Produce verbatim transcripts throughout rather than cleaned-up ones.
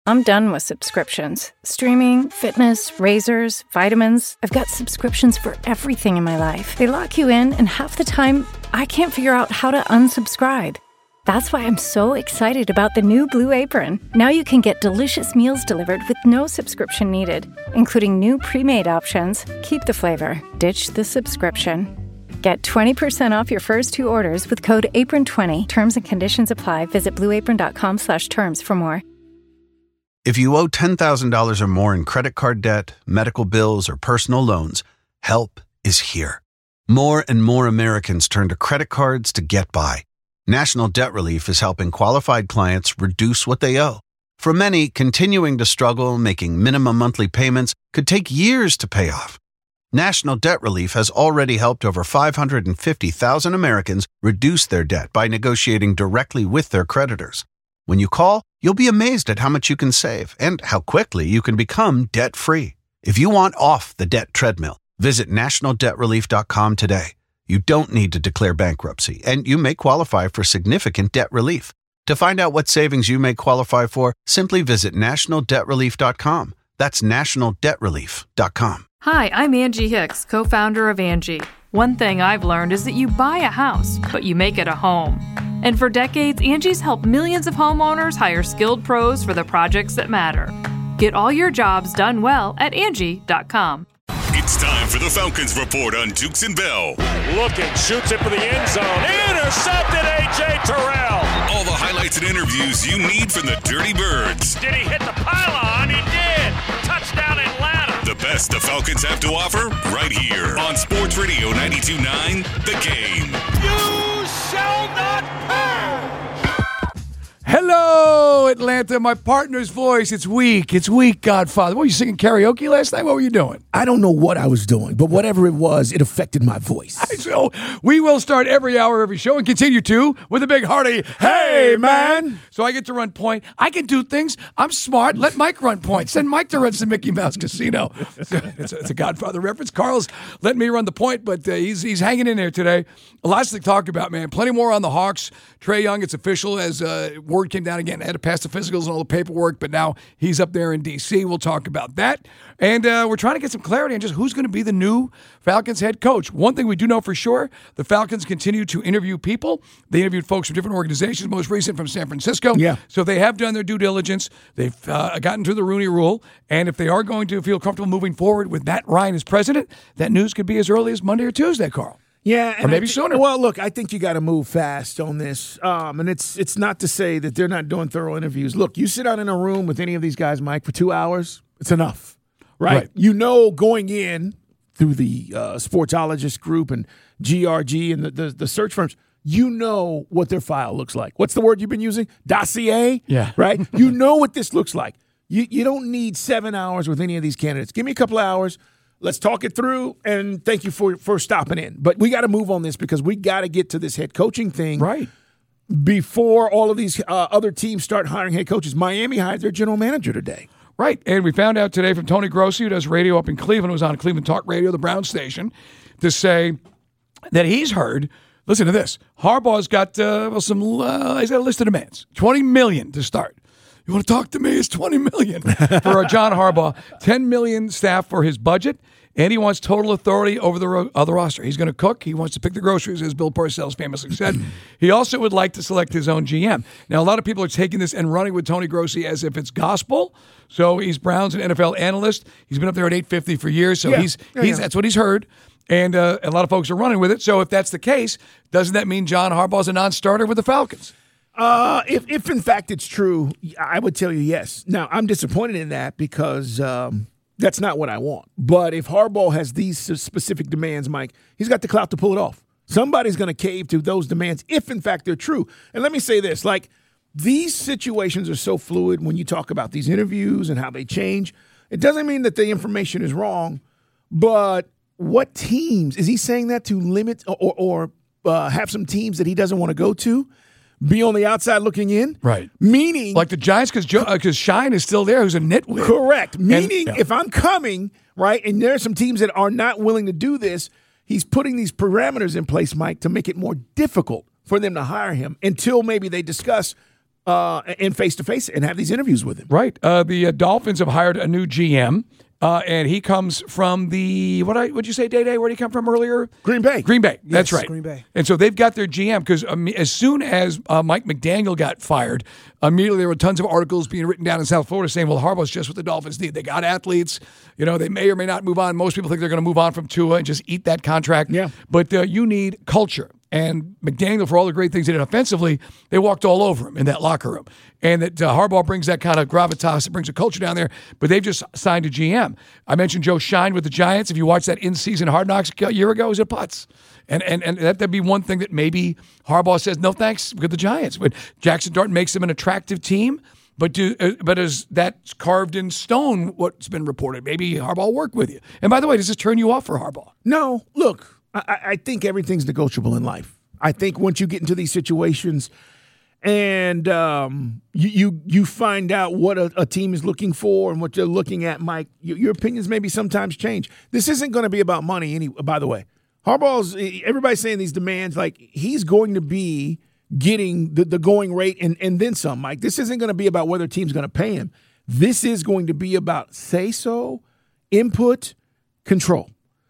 I'm done with subscriptions. Streaming, fitness, razors, vitamins. I've got subscriptions for everything in my life. They lock you in, and half the time, I can't figure out how to unsubscribe. That's why I'm so excited about the new Blue Apron. Now you can get delicious meals delivered with no subscription needed, including new pre-made options. Keep the flavor, ditch the subscription. Get twenty percent off your first two orders with code apron twenty. Terms and conditions apply. Visit blueapron.com slash terms for more. If you owe ten thousand dollars or more in credit card debt, medical bills, or personal loans, help is here. More and more Americans turn to credit cards to get by. National Debt Relief is helping qualified clients reduce what they owe. For many, continuing to struggle making minimum monthly payments could take years to pay off. National Debt Relief has already helped over five hundred fifty thousand Americans reduce their debt by negotiating directly with their creditors. When you call, you'll be amazed at how much you can save and how quickly you can become debt-free. If you want off the debt treadmill, visit national debt relief dot com today. You don't need to declare bankruptcy, and you may qualify for significant debt relief. To find out what savings you may qualify for, simply visit national debt relief dot com. That's national debt relief dot com. Hi, I'm Angie Hicks, co-founder of Angie. One thing I've learned is that you buy a house, but you make it a home. And for decades, Angie's helped millions of homeowners hire skilled pros for the projects that matter. Get all your jobs done well at Angie dot com. It's time for the Falcons Report on Dukes and Bell. Looking, shoots it for the end zone. Intercepted, A J Terrell. All the highlights and interviews you need from the Dirty Birds. Did he hit the pylon? He did. Touchdown Atlanta. The best the Falcons have to offer right here on Sports Radio ninety-two point nine, The Game. You shall not pass. Hello, Atlanta. My partner's voice. It's weak. It's weak, Godfather. What, were you singing karaoke last night? What were you doing? I don't know what I was doing, but whatever it was, it affected my voice. So we will start every hour, every show, and continue to with a big hearty, hey, man. So I get to run point. I can do things. I'm smart. Let Mike run point. Send Mike to run some Mickey Mouse Casino. It's a, it's a Godfather reference. Carl's letting me run the point, but uh, he's he's hanging in there today. Lots to talk about, man. Plenty more on the Hawks. Trae Young, it's official as uh, word came down again. Had to pass the physicals and all the paperwork, but now he's up there in D C. We'll talk about that. And uh, we're trying to get some clarity on just who's going to be the new Falcons head coach. One thing we do know for sure, the Falcons continue to interview people. They interviewed folks from different organizations, most recent from San Francisco. Yeah. So they have done their due diligence. They've uh, gotten through the Rooney Rule. And if they are going to feel comfortable moving forward with Matt Ryan as president, that news could be as early as Monday or Tuesday, Carl. Yeah, or maybe th- sooner. Well, look, I think you got to move fast on this, um, and it's it's not to say that they're not doing thorough interviews. Look, you sit out in a room with any of these guys, Mike, for two hours, it's enough, right? Right. You know, going in through the uh, Sportologist group and G R G and the, the the search firms, you know what their file looks like. What's the word you've been using? Dossier. Yeah. Right. You know what this looks like. You you don't need seven hours with any of these candidates. Give me a couple of hours. Let's talk it through, and thank you for, for stopping in. But we got to move on this because we got to get to this head coaching thing Right. before all of these uh, other teams start hiring head coaches. Miami hired their general manager today. Right. And we found out today from Tony Grossi, who does radio up in Cleveland, who was on Cleveland Talk Radio, the Brown station, to say that he's heard, listen to this, Harbaugh's got uh, well, some, uh, he's got a list of demands, twenty million dollars to start. You want to talk to me? It's twenty million dollars for John Harbaugh, ten million dollars staff for his budget, and he wants total authority over the ro- other roster. He's going to cook. He wants to pick the groceries, as Bill Parcells famously said. He also would like to select his own G M. Now, a lot of people are taking this and running with Tony Grossi as if it's gospel. So he's Brown's an N F L analyst. He's been up there at eight fifty for years, so Yeah. he's Yeah, he's yeah. that's what he's heard. And uh, a lot of folks are running with it. So if that's the case, doesn't that mean John Harbaugh's a non-starter with the Falcons? Uh, if, if in fact it's true, I would tell you yes. Now, I'm disappointed in that because um, that's not what I want. But if Harbaugh has these specific demands, Mike, he's got the clout to pull it off. Somebody's going to cave to those demands if in fact they're true. And let me say this, like these situations are so fluid when you talk about these interviews and how they change. It doesn't mean that the information is wrong, but what teams, is he saying that to limit or, or uh, have some teams that he doesn't want to go to? Be on the outside looking in? Right. Meaning. Like the Giants, because because Shine is still there, who's a nitwit. Correct. Meaning, And- if I'm coming, right, and there are some teams that are not willing to do this, he's putting these parameters in place, Mike, to make it more difficult for them to hire him until maybe they discuss uh, in face-to-face and have these interviews with him. Right. Uh, the uh, Dolphins have hired a new G M. Uh, and he comes from the, what I would you say, Day-Day? Where did he come from earlier? Green Bay. Green Bay. That's Yes, right. Green Bay. And so they've got their G M because um, as soon as uh, Mike McDaniel got fired, immediately there were tons of articles being written down in South Florida saying, well, Harbaugh's just what the Dolphins need. They got athletes. You know, they may or may not move on. Most people think they're going to move on from Tua and just eat that contract. Yeah. But uh, you need culture. And McDaniel, for all the great things he did offensively, they walked all over him in that locker room. And that uh, Harbaugh brings that kind of gravitas, it brings a culture down there. But they've just signed a G M. I mentioned Joe Shine with the Giants. If you watched that in-season Hard Knocks a year ago, it was a putz. And and and that'd be one thing that maybe Harbaugh says, no thanks, with the Giants. But Jackson Darton makes them an attractive team. But do uh, but is that carved in stone what's been reported? Maybe Harbaugh will work with you. And by the way, does this turn you off for Harbaugh? No, look. I, I think everything's negotiable in life. I think once you get into these situations and um, you, you you find out what a, a team is looking for and what they're looking at, Mike, your, your opinions maybe sometimes change. This isn't going to be about money, any. By the way, Harbaugh's everybody's saying these demands like he's going to be getting the, the going rate and, and then some, Mike. This isn't going to be about whether a team's going to pay him. This is going to be about say so, input, control,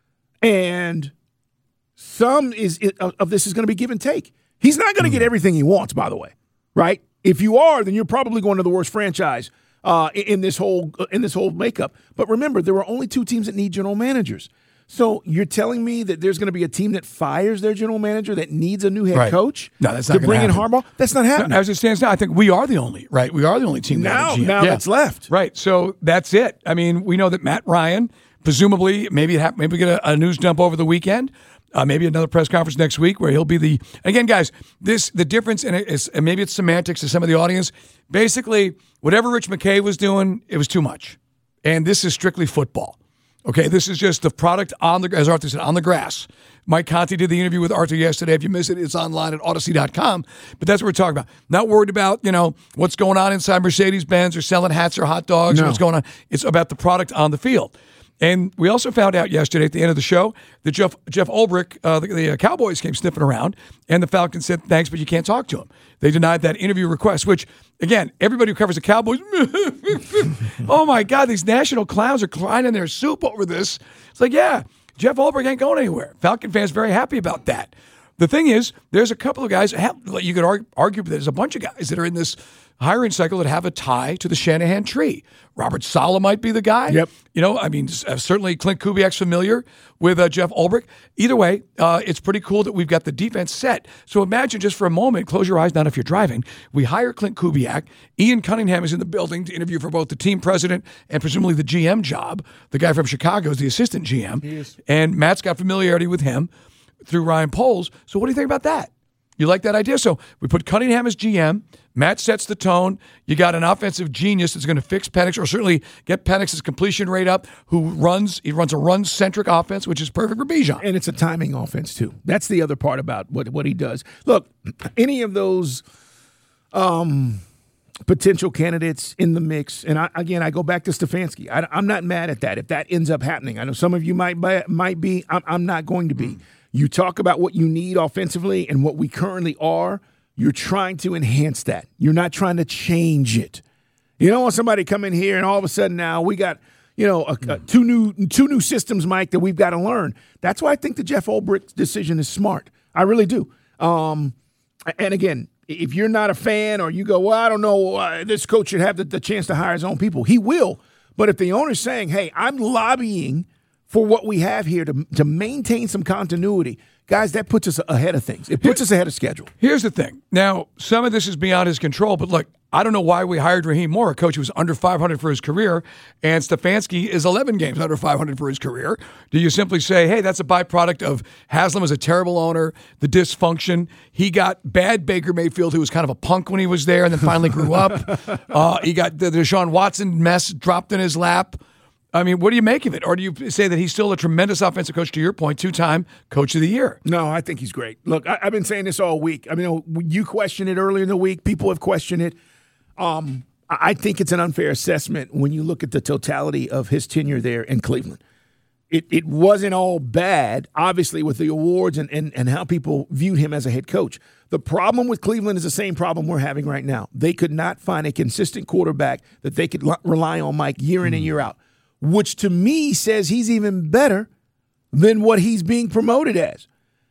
and some is of this is going to be give and take. He's not going to get everything he wants, by the way, right? If you are, then you're probably going to the worst franchise uh, in this whole in this whole makeup. But remember, there are only two teams that need general managers. So you're telling me that there's going to be a team that fires their general manager that needs a new head Right. coach No, that's not to gonna bring in happen. Harbaugh? That's not happening. As it stands now, I think we are the only, right? We are the only team now, that has a G M. now Yeah. that's left. Right. So that's it. I mean, we know that Matt Ryan, presumably, maybe it hap- maybe we get a, a news dump over the weekend. Uh, maybe another press conference next week where he'll be the. Again, guys, this the difference in it is, and maybe it's semantics to some of the audience. Basically, whatever Rich McKay was doing, it was too much, and this is strictly football. Okay, this is just the product on the, as Arthur said, on the grass. Mike Conti did the interview with Arthur yesterday. If you missed it, it's online at Odyssey dot com. But that's what we're talking about. Not worried about, you know, what's going on inside Mercedes-Benz or selling hats or hot dogs No. or what's going on. It's about the product on the field. And we also found out yesterday at the end of the show that Jeff Jeff Ulbrich, uh, the, the Cowboys came sniffing around, and the Falcons said, thanks, but you can't talk to him. They denied that interview request, which, again, everybody who covers the Cowboys, oh, my God, these national clowns are crying in their soup over this. It's like, yeah, Jeff Ulbrich ain't going anywhere. Falcon fans very happy about that. The thing is, there's a couple of guys, you could argue, argue that there's a bunch of guys that are in this hiring cycle that have a tie to the Shanahan tree. Robert Saleh might be the guy. Yep. You know, I mean, uh, certainly Clint Kubiak's familiar with uh, Jeff Ulbrich. Either way, uh, it's pretty cool that we've got the defense set. So imagine just for a moment, close your eyes, not if you're driving. We hire Clint Kubiak. Ian Cunningham is in the building to interview for both the team president and presumably the G M job. The guy from Chicago is the assistant G M. He is. And Matt's got familiarity with him through Ryan Poles. So what do you think about that? You like that idea? So we put Cunningham as G M. Matt sets the tone. You got an offensive genius that's going to fix Penix, or certainly get Penix's completion rate up, who runs, he runs a run-centric offense, which is perfect for Bijan. And it's a timing offense, too. That's the other part about what, what he does. Look, any of those um, potential candidates in the mix, and I, again, I go back to Stefanski. I, I'm not mad at that if that ends up happening. I know some of you might, might be. I'm, I'm not going to be. You talk about what you need offensively and what we currently are. You're trying to enhance that. You're not trying to change it. You don't want somebody come in here and all of a sudden now we got, you know, a, a, two new two new systems, Mike, that we've got to learn. That's why I think the Jeff Ulbrich decision is smart. I really do. Um, and again, if you're not a fan or you go, well, I don't know, uh, this coach should have the, the chance to hire his own people, he will. But if the owner's saying, hey, I'm lobbying for what we have here to, to maintain some continuity, guys, that puts us ahead of things. It puts us ahead of schedule. Here's the thing. Now, some of this is beyond his control, but look, I don't know why we hired Raheem Moore, a coach who was under five hundred for his career, and Stefanski is eleven games under five hundred for his career. Do you simply say, hey, that's a byproduct of Haslam as a terrible owner, the dysfunction? He got bad Baker Mayfield, who was kind of a punk when he was there and then finally grew up. Uh, he got the Deshaun Watson mess dropped in his lap. I mean, what do you make of it? Or do you say that he's still a tremendous offensive coach, to your point, two-time coach of the year? No, I think he's great. Look, I, I've been saying this all week. I mean, you questioned it earlier in the week. People have questioned it. Um, I think it's an unfair assessment when you look at the totality of his tenure there in Cleveland. it, it wasn't all bad, obviously, with the awards and, and, and how people viewed him as a head coach. The problem with Cleveland is the same problem we're having right now. They could not find a consistent quarterback that they could l- rely on, Mike, year in mm. and year out, which to me says he's even better than what he's being promoted as.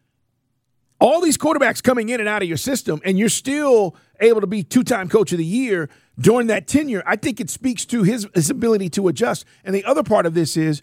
All these quarterbacks coming in and out of your system, and you're still able to be two-time coach of the year during that tenure, I think it speaks to his, his ability to adjust. And the other part of this is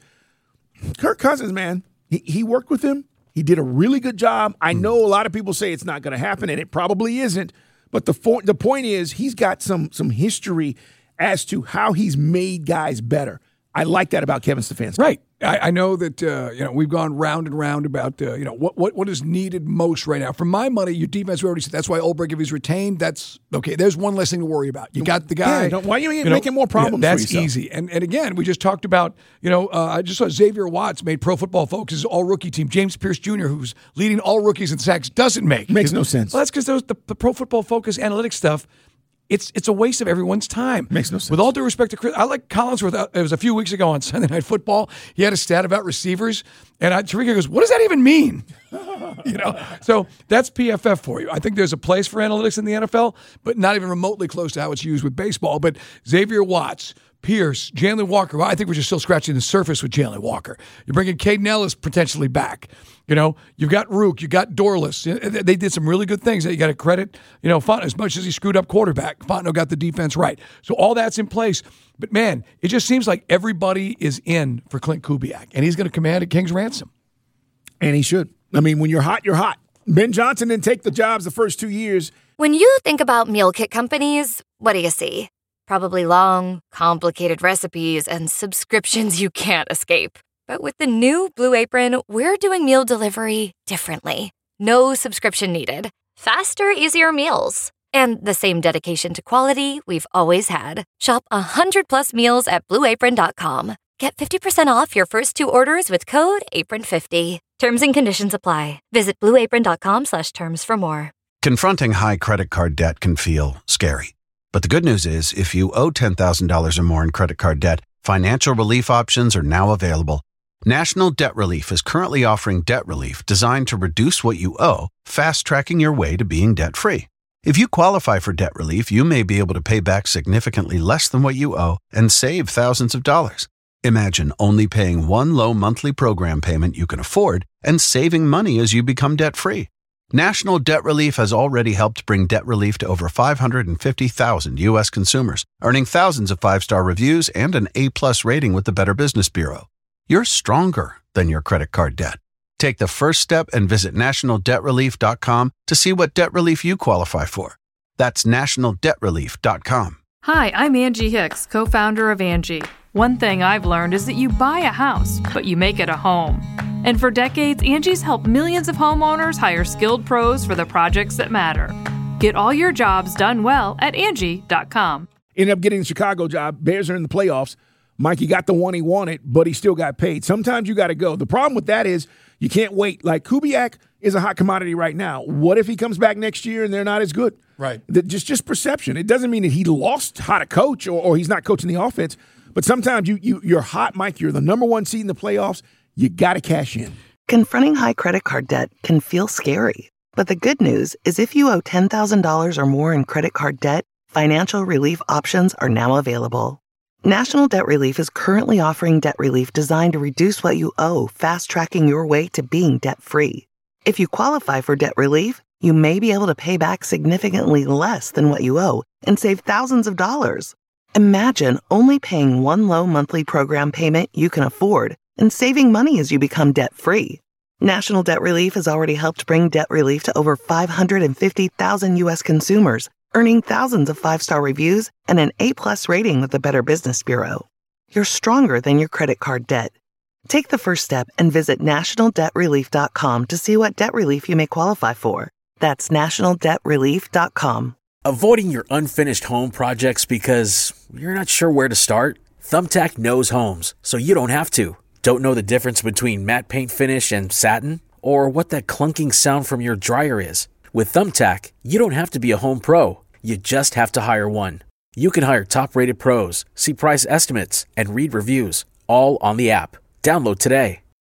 Kirk Cousins, man, he, he worked with him. He did a really good job. I know a lot of people say it's not going to happen, and it probably isn't. But the fo- the point is he's got some some history as to how he's made guys better. I like that about Kevin Stefanski. Right. I, I know that uh, you know we've gone round and round about uh, you know what, what what is needed most right now. For my money, your defense. We already said that's why Ulbrich, if he's retained, that's okay. There's one less thing to worry about. You got the guy. Yeah, don't, why are you, you making know, more problems? Yeah, that's for yourself? easy. And and again, we just talked about you know uh, I just saw Xavier Watts made Pro Football Focus all rookie team. James Pierce Junior, who's leading all rookies in sacks, doesn't make. Makes no sense. Well, that's because the, the Pro Football Focus analytics stuff. It's it's a waste of everyone's time. Makes no sense. With all due respect to Chris, I like Collinsworth. It was a few weeks ago on Sunday Night Football. He had a stat about receivers, and I, Tarika goes, "What does that even mean?" you know. So that's P F F for you. I think there's a place for analytics in the N F L, but not even remotely close to how it's used with baseball. But Xavier Watts, Pierce, Jalen Walker. Well, I think we're just still scratching the surface with Jalen Walker. You're bringing Caden Ellis potentially back. You know, you've got Rook, you got Dorless. They did some really good things that you got to credit. You know, Fontenot, as much as he screwed up quarterback, Fontenot got the defense right. So all that's in place. But, man, it just seems like everybody is in for Clint Kubiak, and he's going to command a king's ransom. And he should. I mean, when you're hot, you're hot. Ben Johnson didn't take the jobs the first two years. When you think about meal kit companies, what do you see? Probably long, complicated recipes and subscriptions you can't escape. But with the new Blue Apron, we're doing meal delivery differently. No subscription needed. Faster, easier meals. And the same dedication to quality we've always had. Shop one hundred plus meals at blue apron dot com. Get fifty percent off your first two orders with code apron fifty. Terms and conditions apply. Visit blue apron dot com slash terms for more. Confronting high credit card debt can feel scary. But the good news is, if you owe ten thousand dollars or more in credit card debt, financial relief options are now available. National Debt Relief is currently offering debt relief designed to reduce what you owe, fast-tracking your way to being debt-free. If you qualify for debt relief, you may be able to pay back significantly less than what you owe and save thousands of dollars. Imagine only paying one low monthly program payment you can afford and saving money as you become debt-free. National Debt Relief has already helped bring debt relief to over five hundred fifty thousand U S consumers, earning thousands of five-star reviews and an A plus rating with the Better Business Bureau. You're stronger than your credit card debt. Take the first step and visit national debt relief dot com to see what debt relief you qualify for. That's national debt relief dot com. Hi, I'm Angie Hicks, co-founder of Angie. One thing I've learned is that you buy a house, but you make it a home. And for decades, Angie's helped millions of homeowners hire skilled pros for the projects that matter. Get all your jobs done well at Angie dot com. Ended up getting the Chicago job. Bears are in the playoffs. Mikey got the one he wanted, but he still got paid. Sometimes you got to go. The problem with that is you can't wait. Like Kubiak is a hot commodity right now. What if he comes back next year and they're not as good? Right. The, just just perception. It doesn't mean that he lost how to coach or, or he's not coaching the offense. But sometimes you, you, you're hot, Mike. You're the number one seed in the playoffs. You got to cash in. Confronting high credit card debt can feel scary. But the good news is if you owe ten thousand dollars or more in credit card debt, financial relief options are now available. National Debt Relief is currently offering debt relief designed to reduce what you owe, fast-tracking your way to being debt-free. If you qualify for debt relief, you may be able to pay back significantly less than what you owe and save thousands of dollars. Imagine only paying one low monthly program payment you can afford and saving money as you become debt-free. National Debt Relief has already helped bring debt relief to over five hundred fifty thousand U S consumers, earning thousands of five-star reviews and an A plus rating with the Better Business Bureau. You're stronger than your credit card debt. Take the first step and visit national debt relief dot com to see what debt relief you may qualify for. That's national debt relief dot com. Avoiding your unfinished home projects because you're not sure where to start? Thumbtack knows homes, so you don't have to. Don't know the difference between matte paint finish and satin? Or what that clunking sound from your dryer is? With Thumbtack, you don't have to be a home pro. You just have to hire one. You can hire top-rated pros, see price estimates, and read reviews, all on the app. Download today.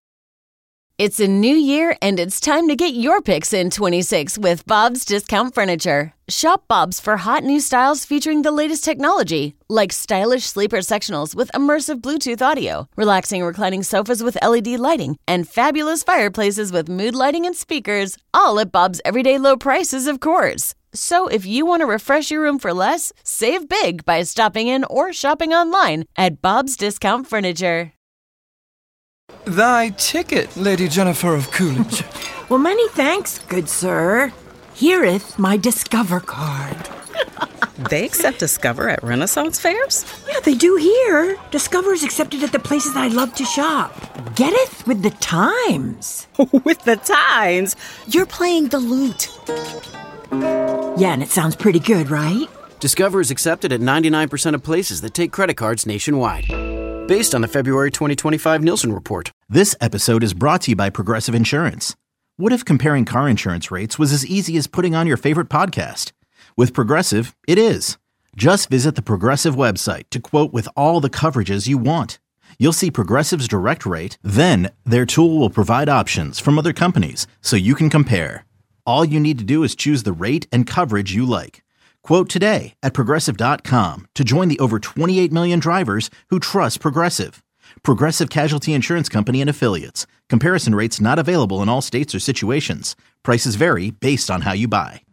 It's a new year, and it's time to get your picks in twenty-six with Bob's Discount Furniture. Shop Bob's for hot new styles featuring the latest technology, like stylish sleeper sectionals with immersive Bluetooth audio, relaxing reclining sofas with L E D lighting, and fabulous fireplaces with mood lighting and speakers, all at Bob's everyday low prices, of course. So if you want to refresh your room for less, save big by stopping in or shopping online at Bob's Discount Furniture. Thy ticket, Lady Jennifer of Coolidge. Well, many thanks, good sir. Hereeth my Discover card. They accept Discover at Renaissance fairs? Yeah, they do here. Discover is accepted at the places I love to shop. Getteth with the times. With the times? You're playing the lute. Yeah, and it sounds pretty good, right? Discover is accepted at ninety-nine percent of places that take credit cards nationwide. Based on the February twenty twenty-five Nielsen report. This episode is brought to you by Progressive Insurance. What if comparing car insurance rates was as easy as putting on your favorite podcast? With Progressive, it is. Just visit the Progressive website to quote with all the coverages you want. You'll see Progressive's direct rate, then their tool will provide options from other companies so you can compare. All you need to do is choose the rate and coverage you like. Quote today at Progressive dot com to join the over twenty-eight million drivers who trust Progressive. Progressive Casualty Insurance Company and Affiliates. Comparison rates not available in all states or situations. Prices vary based on how you buy.